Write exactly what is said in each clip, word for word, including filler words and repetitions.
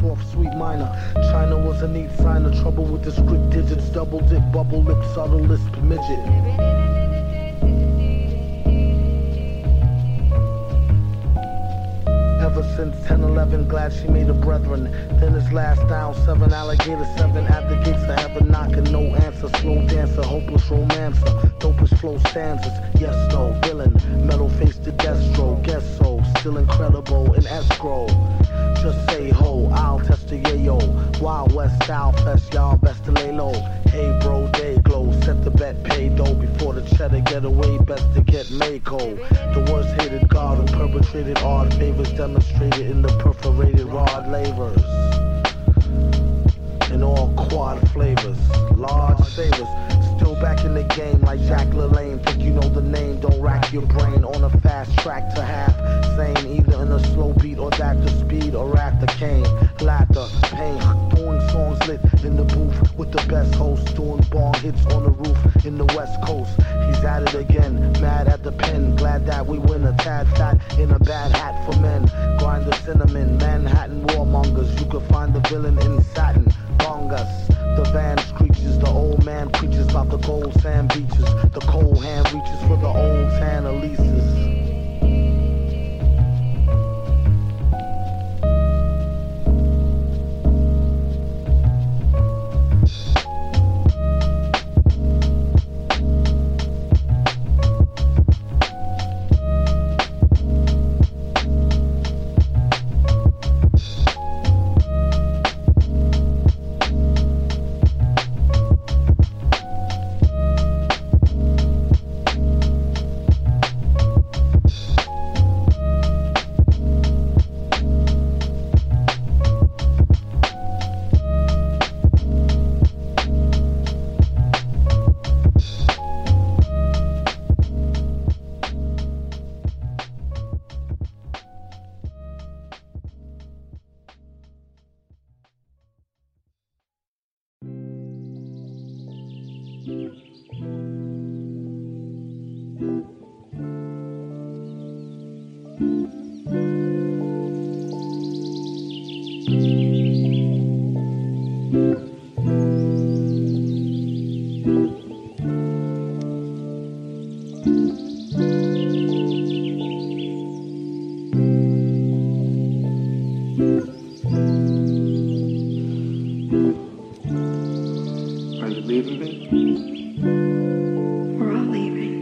soft, sweet minor. China was a neat sign of trouble with the script digits. Double dip, bubble lip, subtle lisp, midget. Ever since ten eleven, glad she made a brethren. Then it's last down, seven alligator, seven at the gates of heaven, knocking, no answer. Slow dancer, hopeless romancer, dopest flow stanzas. Yes, no, villain, metal face to Destro. Guess so, still incredible in escrow. Just say ho, I'll test the yayo. Wild West style fest, y'all best to lay low. Hey bro, day glow, set the bet, pay dough. Before the cheddar get away, best to get Mako. The worst hated god who perpetrated odd favors, demonstrated in the perforated rod lavers. In all quad flavors, large savers. Still back in the game like Jack LaLanne. Think you know the name, don't rack your brain. On a fast track to half sane, either in a slow beat or that the speed or at the cane. Laughter, pain, doing songs lit in the booth with the best host, doing bong hits on the roof in the West Coast. He's at it again, mad at the pen, glad that we win. A tad fat in a bad hat for men. Grind the cinnamon, Manhattan warmongers. You can find the villain in satin. Bongas, the van screeches, the old man preaches about the gold sand beaches. The cold hand reaches for the old tan Elises. Are you leaving me? We're all leaving.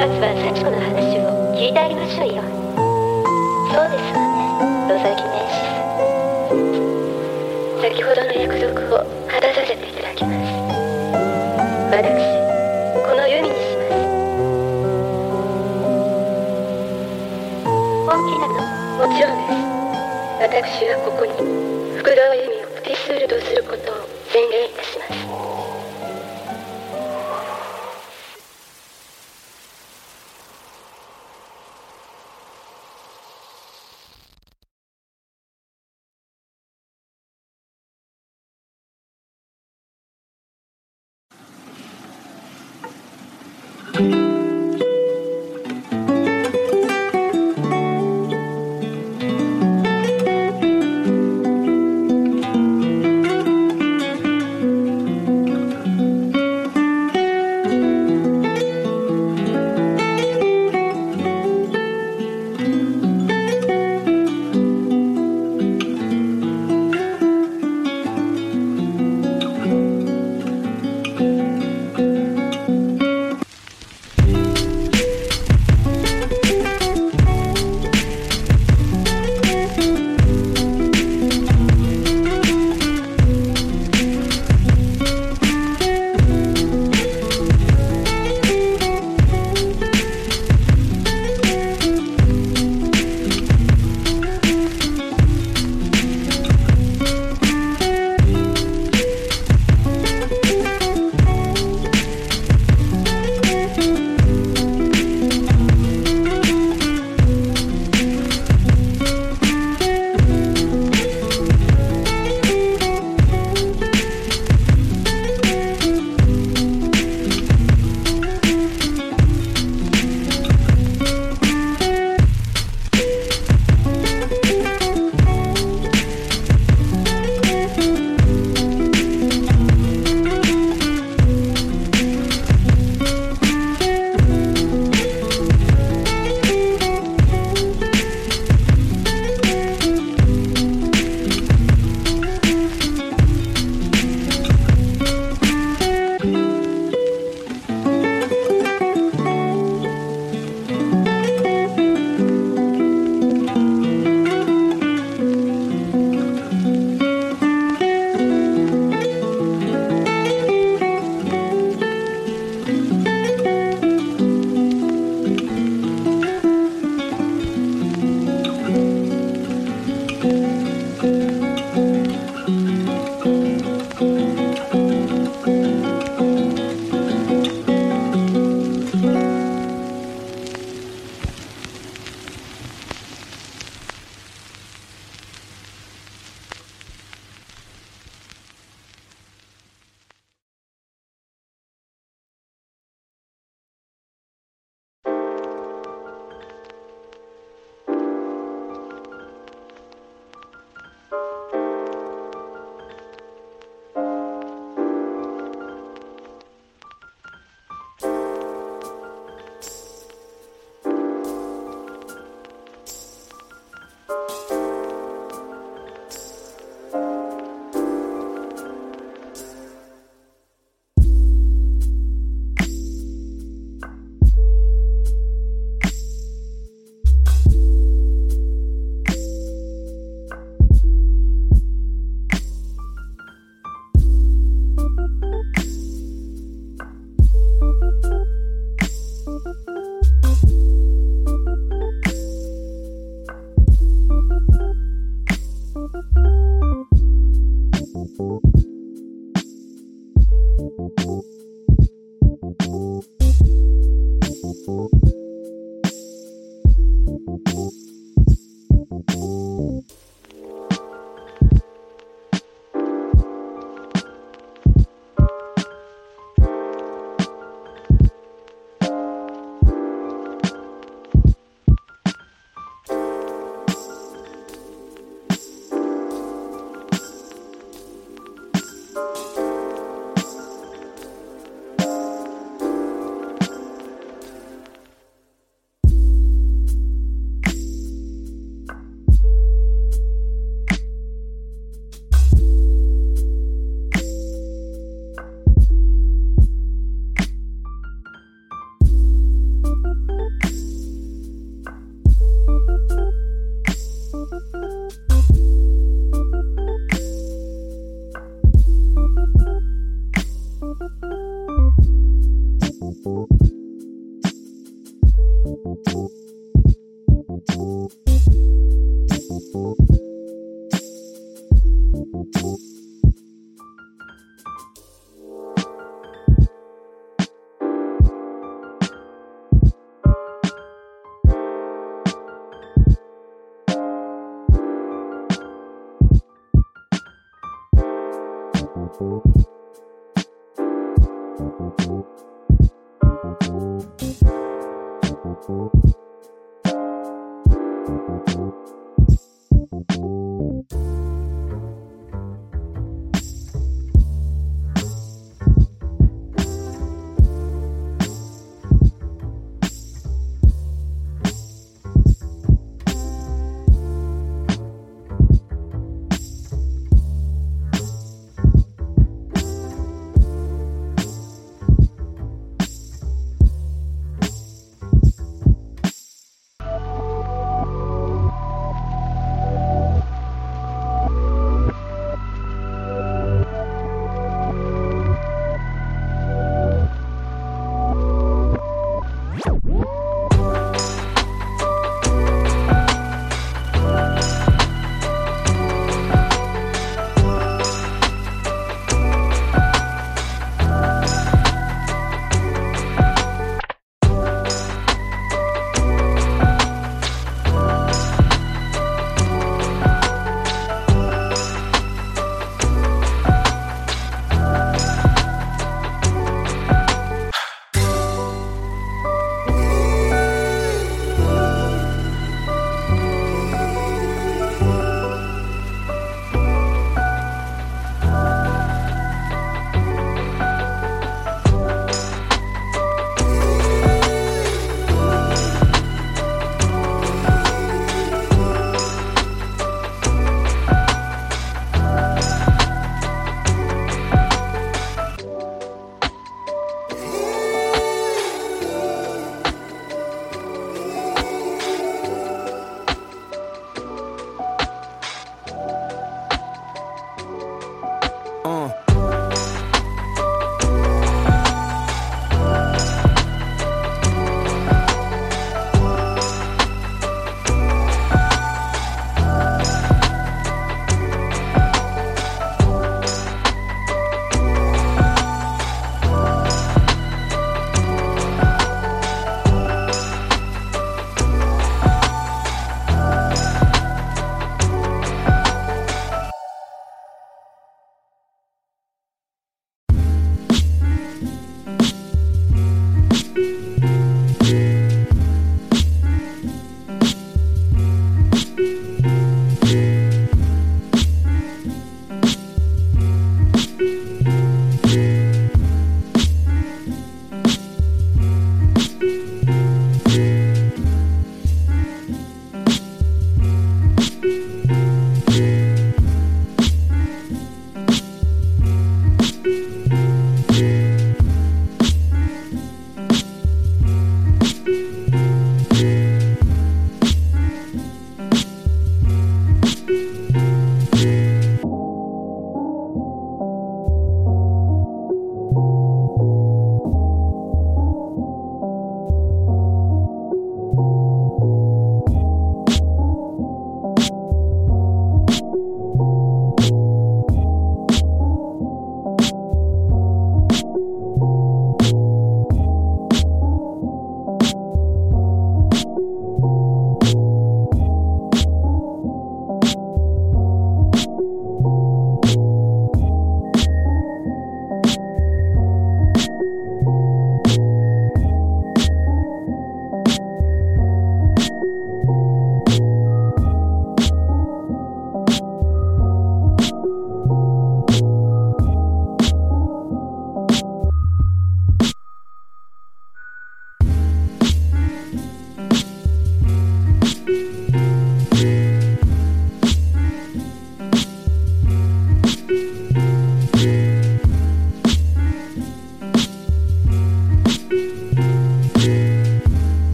まずは幸子の話を聞いてあげましょうよ。そうですわね、野崎ネイシス。先ほどの約束を果たさせていただきます。私、この弓にします。本気なの？もちろんです。私はここに福沢由美をプティスールとすることを宣言いたします。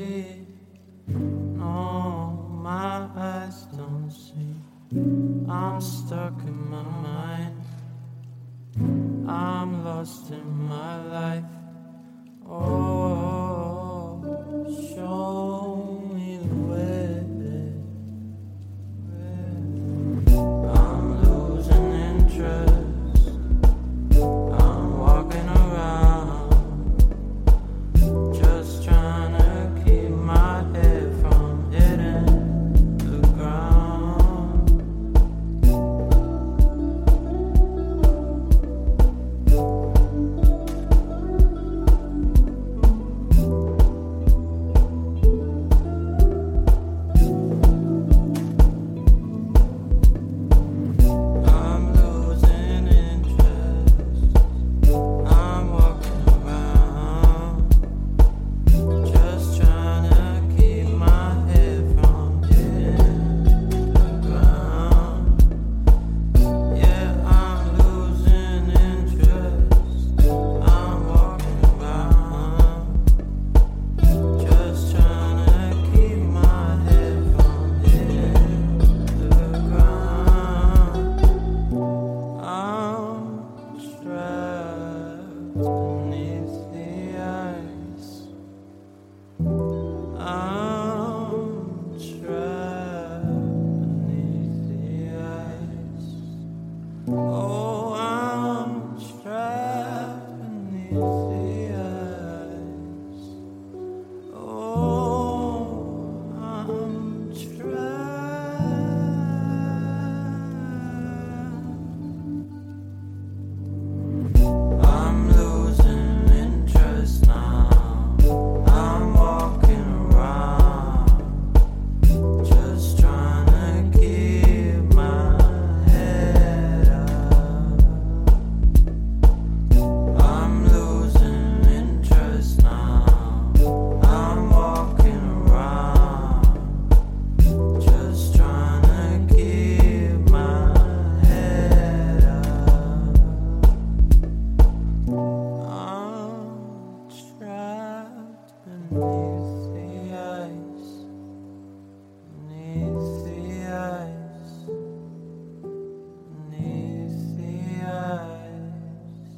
see. No, my eyes don't see. I'm stuck in my mind. I'm lost in my life. Oh, show me the way. I'm losing interest. I'm walking around, just trying to keep my head from hitting the ground. I'm losing interest. I'm walking around, just trying to keep my head from hitting the ground. Yeah, I'm losing interest. I'm walking around, just trying to keep my head from hitting the ground. I'm trapped beneath the ice. I'm trapped beneath the ice. Oh, I'm trapped beneath the ice. Oh, I'm trapped. I'm losing interest now. I'm walking around, just trying to keep my head up. I'm losing interest now. I'm walking around, just trying to keep my head up. I'm trapped beneath the ice, beneath the ice, beneath the ice.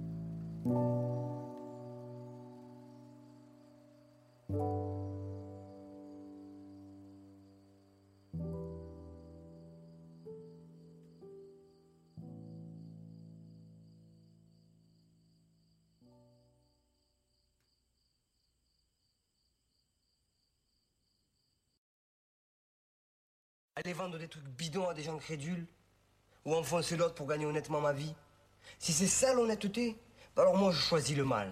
Aller vendre des trucs bidons à des gens crédules, ou enfoncer l'autre pour gagner honnêtement ma vie. Si c'est ça l'honnêteté, bah alors moi je choisis le mal.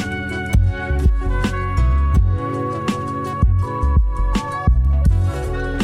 I'm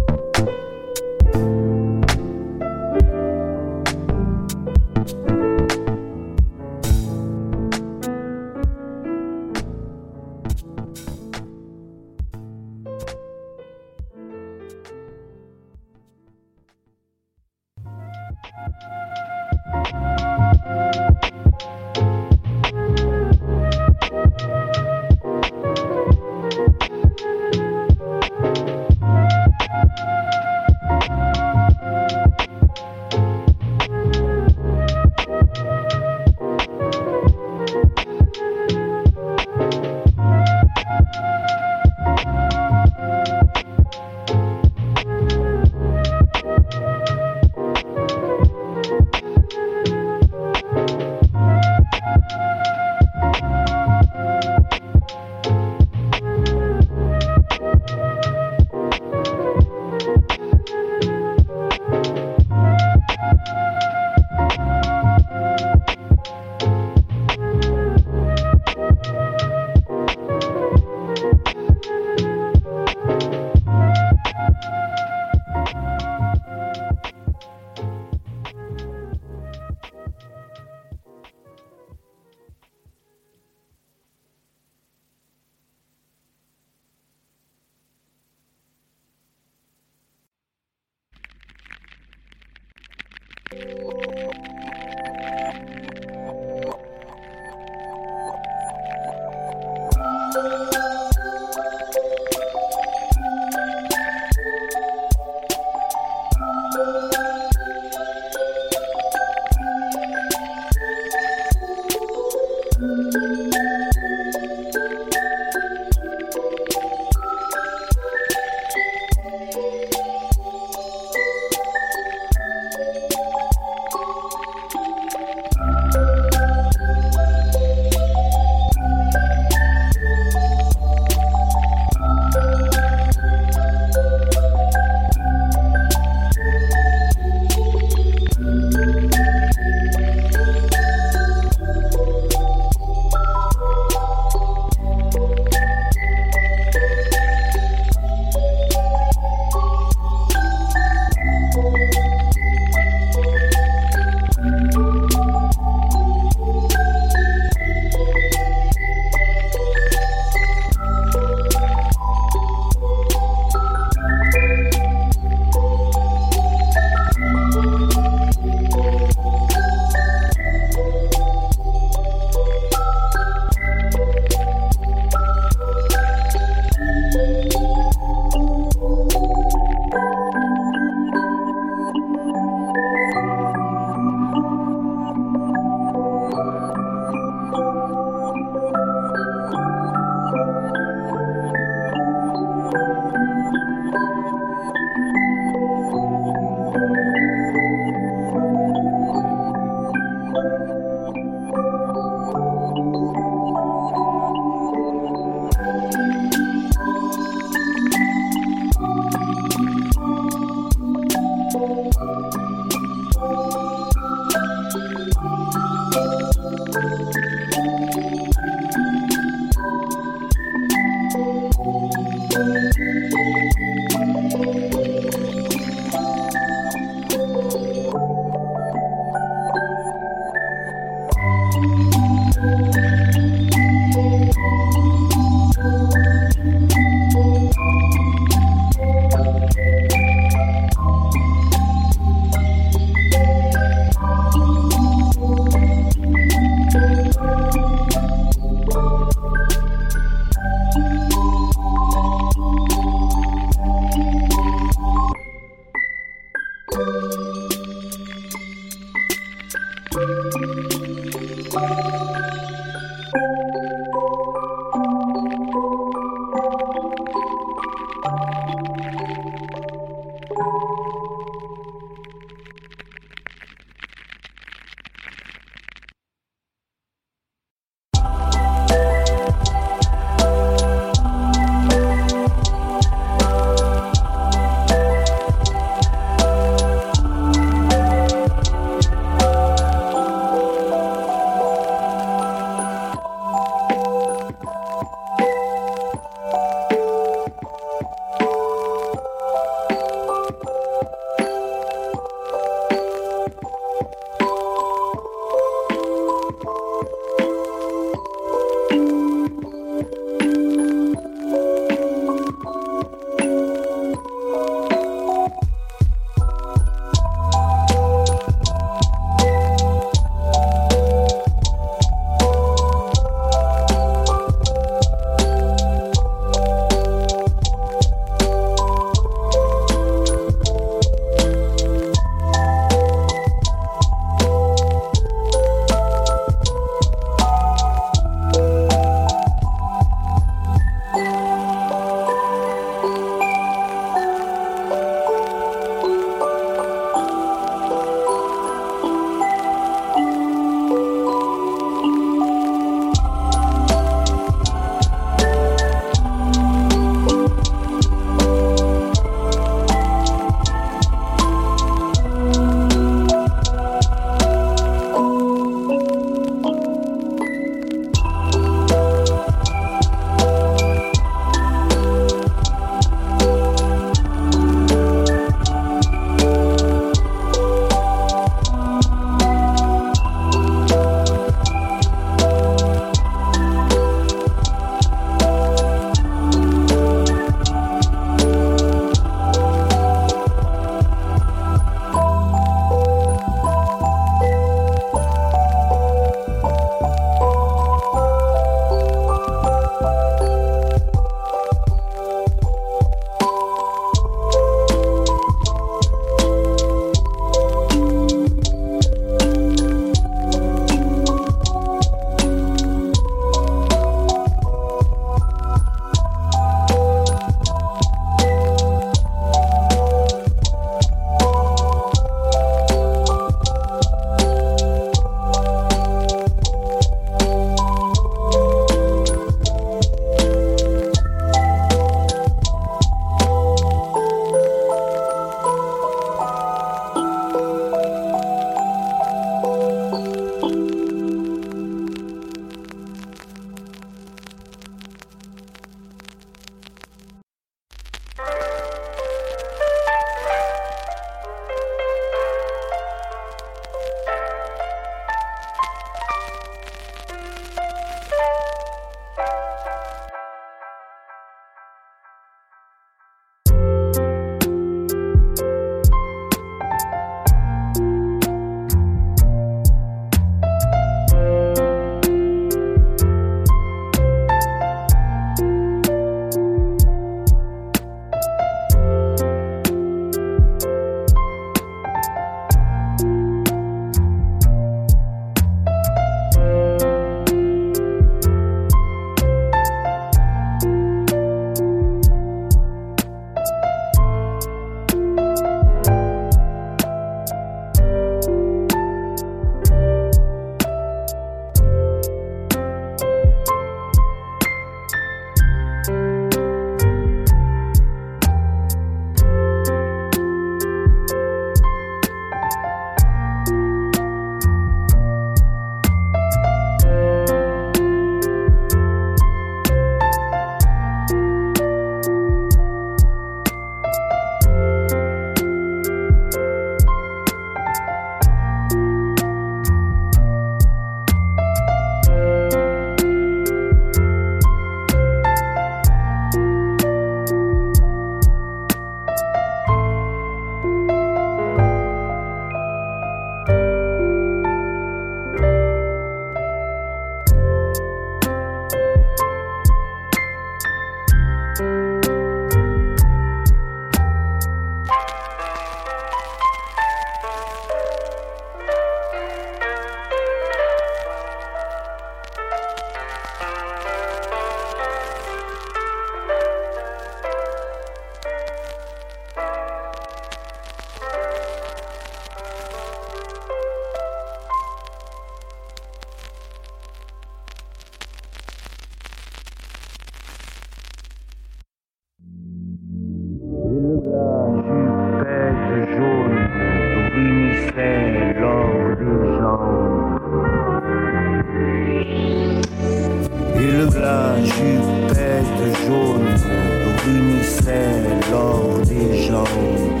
le glas jupette jaune brunissait l'or des jambes.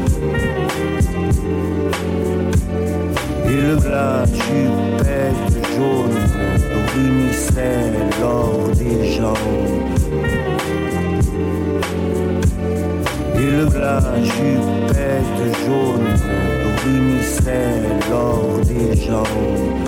Et le glas jupette jaune brunissait l'or des jambes. Et le glas jupette jaune brunissait l'or des jambes.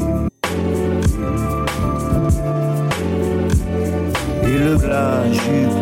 Et le glas jupette